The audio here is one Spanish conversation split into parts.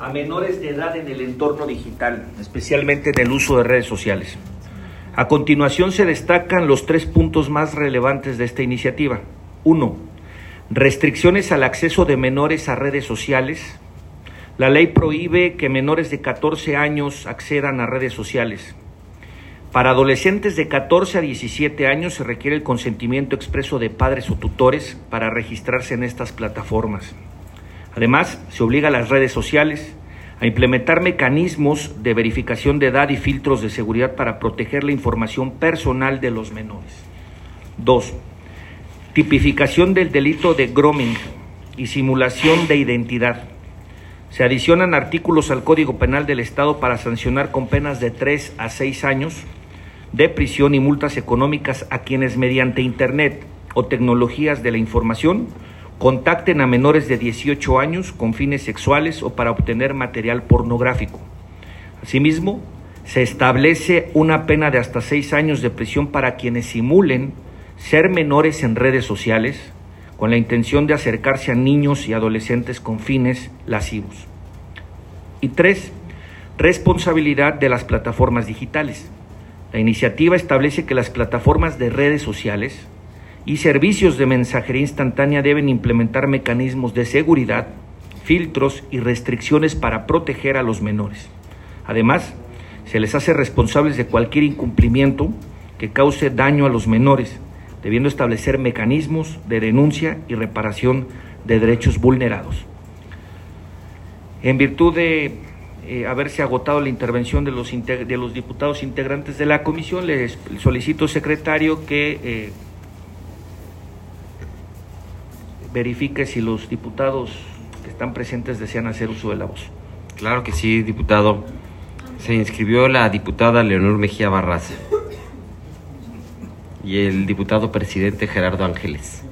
a menores de edad en el entorno digital, especialmente en el uso de redes sociales. A continuación se destacan los 3 puntos más relevantes de esta iniciativa. 1. Restricciones al acceso de menores a redes sociales. La ley prohíbe que menores de 14 años accedan a redes sociales. Para adolescentes de 14 a 17 años se requiere el consentimiento expreso de padres o tutores para registrarse en estas plataformas. Además, se obliga a las redes sociales a implementar mecanismos de verificación de edad y filtros de seguridad para proteger la información personal de los menores. 2. Tipificación del delito de grooming y simulación de identidad. Se adicionan artículos al Código Penal del Estado para sancionar con penas de 3 a 6 años de prisión y multas económicas a quienes mediante Internet o tecnologías de la información contacten a menores de 18 años con fines sexuales o para obtener material pornográfico. Asimismo, se establece una pena de hasta 6 años de prisión para quienes simulen ser menores en redes sociales con la intención de acercarse a niños y adolescentes con fines lascivos. Y 3. Responsabilidad de las plataformas digitales. La iniciativa establece que las plataformas de redes sociales y servicios de mensajería instantánea deben implementar mecanismos de seguridad, filtros y restricciones para proteger a los menores. Además, se les hace responsables de cualquier incumplimiento que cause daño a los menores, debiendo establecer mecanismos de denuncia y reparación de derechos vulnerados. En virtud de haberse agotado la intervención de los diputados integrantes de la comisión, les solicito, secretario, que verifique si los diputados que están presentes desean hacer uso de la voz. Claro que sí, diputado. Se inscribió la diputada Leonor Mejía Barraza y el diputado presidente Gerardo Ángeles.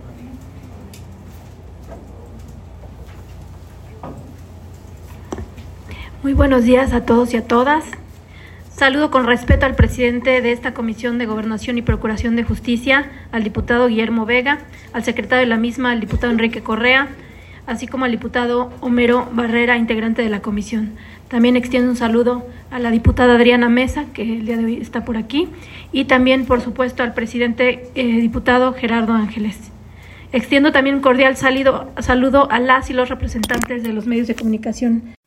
Muy buenos días a todos y a todas. Saludo con respeto al presidente de esta Comisión de Gobernación y Procuración de Justicia, al diputado Guillermo Vega, al secretario de la misma, al diputado Enrique Correa, así como al diputado Homero Barrera, integrante de la comisión. También extiendo un saludo a la diputada Adriana Mesa, que el día de hoy está por aquí, y también, por supuesto, al presidente diputado Gerardo Ángeles. Extiendo también un cordial saludo a las y los representantes de los medios de comunicación